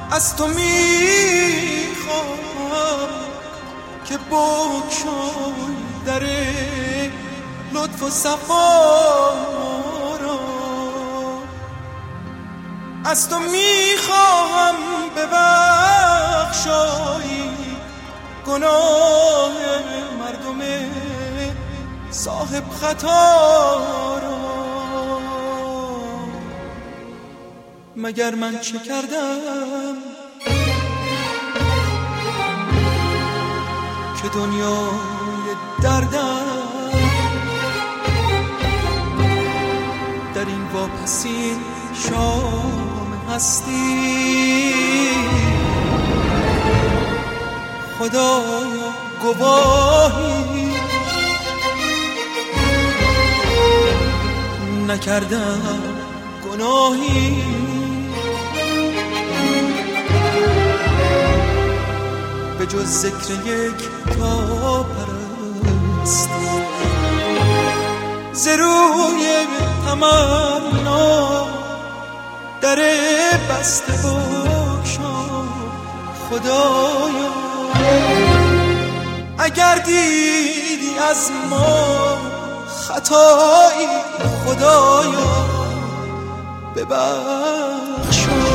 از تو میخوام که بگشای در لطف و صفا را. از تو میخوام ببخشای گناه مردم صاحب خطا را. مگر من چه کردم که دنیای دردم در این واپسین شام هستی؟ خدایا گواهی نکردم گناهی، به جز ذکر یک تا پرست ز روی تمنا در بسته بگشا. خدایا اگر دیدی از ما خطایی، خدایا ببخشا.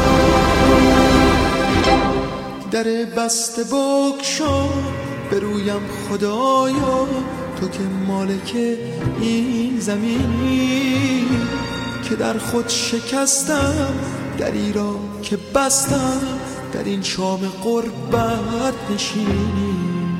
در بسته بگشا به رویم خدایا، تو که مالک این زمینی که در خود شکستم، دری را که بستم در این شام غربت نشینی.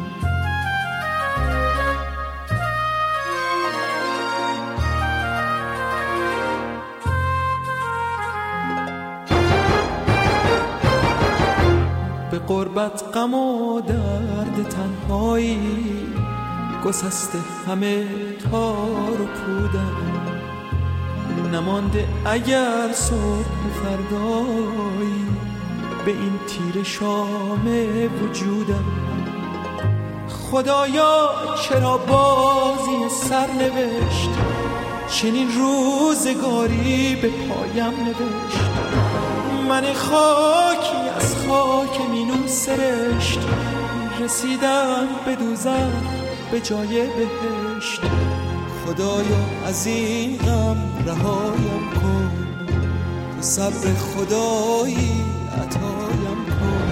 به غربت غم و درد تنهایی گسسته همه تار و پودم، نمانده اگر صبح فردایی به این تیر شام وجودم. خدایا چرا بازی سرنوشت چنین روزگاری به پایم نوشت؟ من خاکی از خاک مینون سرشت، رسیدم به دوزخ به جای بهشت. خدایا از این غم رهایم کن، تو صبر خدایی عطایم کن.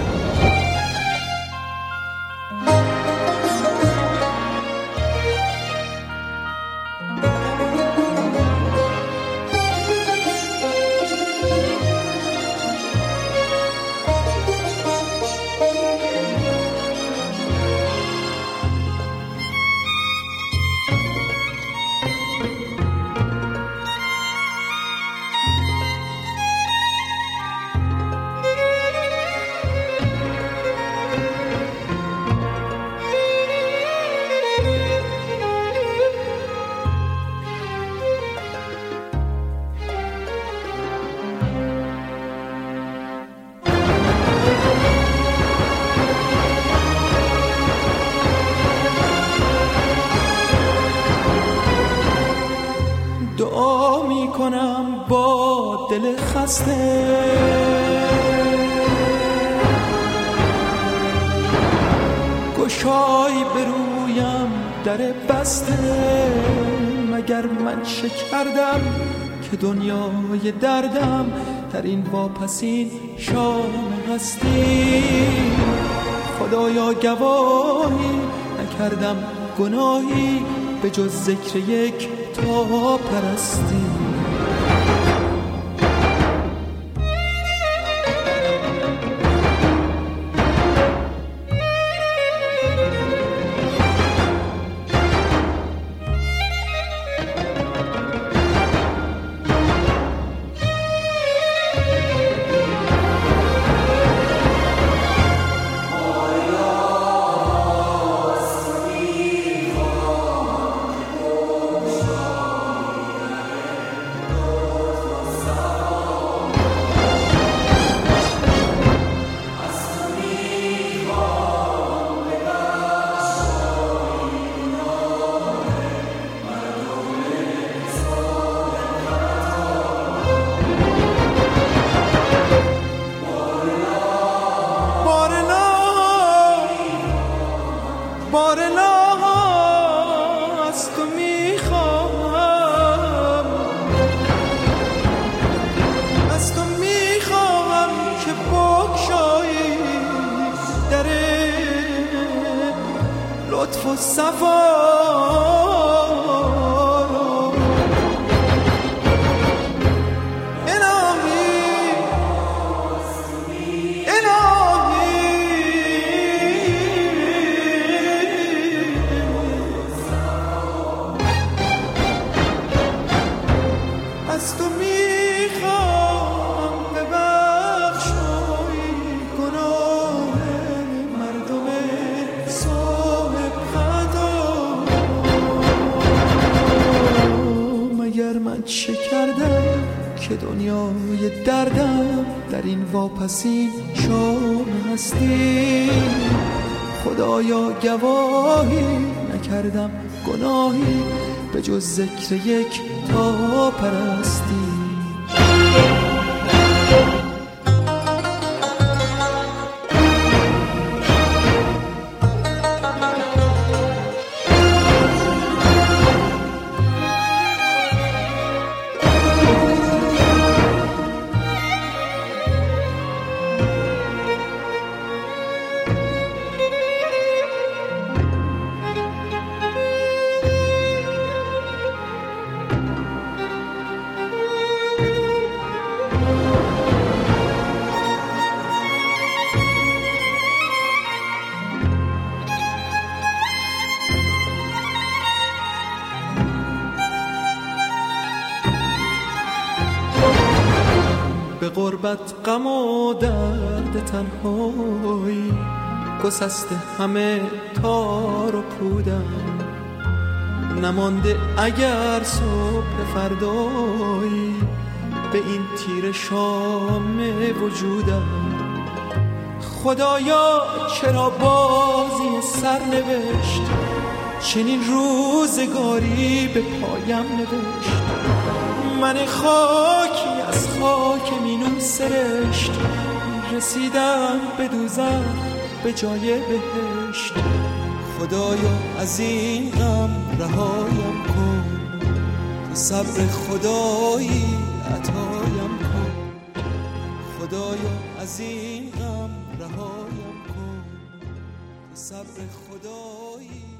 دعا می کنم با دل خسته، گشای برویم در بسته. مگر من چه کردم که دنیای دردم در این واپسین شام هستی؟ خدایا گواهی نکردم گناهی به جز ذکر یک تا پرستی. لطف و صفا رو از تو میخوام ببخشای گناه مردم صاحب خطا. مگر من چه کردم که دنیای دردم در این واپسین شام هستی؟ خدایا گواهی نکردم گناهی به جز ذکر یک تا پرستی. به غربت غم و درد تنهایی گسسته همه تار و پودم. نمانده اگر صبح فردایی به این تیر شام وجودم. خدایا چرا بازی سر نوشت، چنین روزگاری به پایم نوشت. من خاکی از خاک مینون سرشت، رسیدم به دوزخ به جای بهشت. خدایا از این غم رهایم کن، تو صبر خدایی عطایم کن. خدایا از این غم رهایم کن، تو صبر خدایی